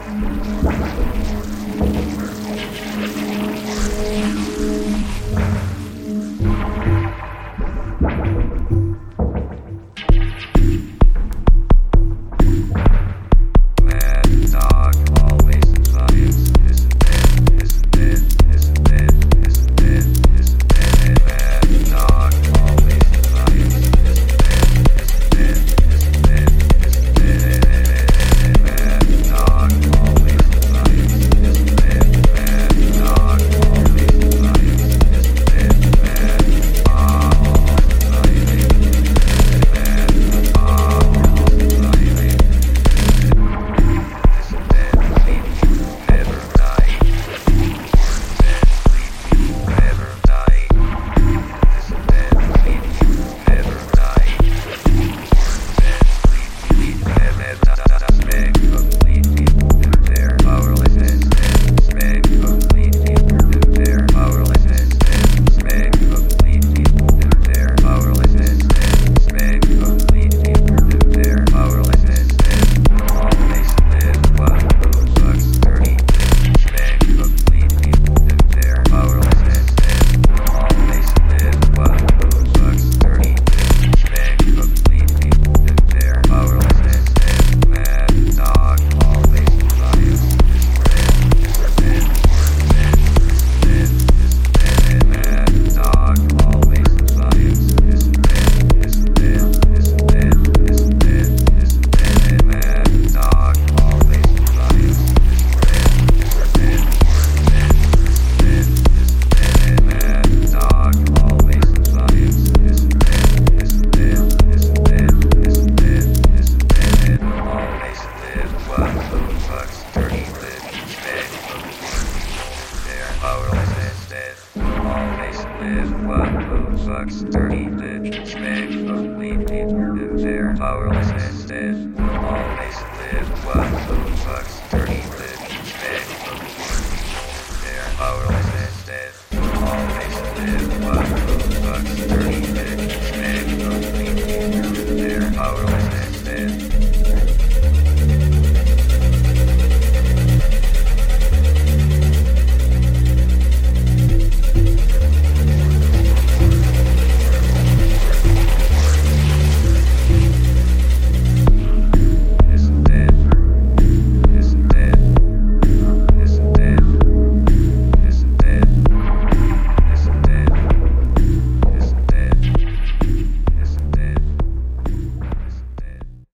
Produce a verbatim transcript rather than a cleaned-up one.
fucks dirty bitches make ugly people do their powerless instead. Always live what who fucks dirty bitches make ugly people do their powerless instead. Always live what who fucks dirty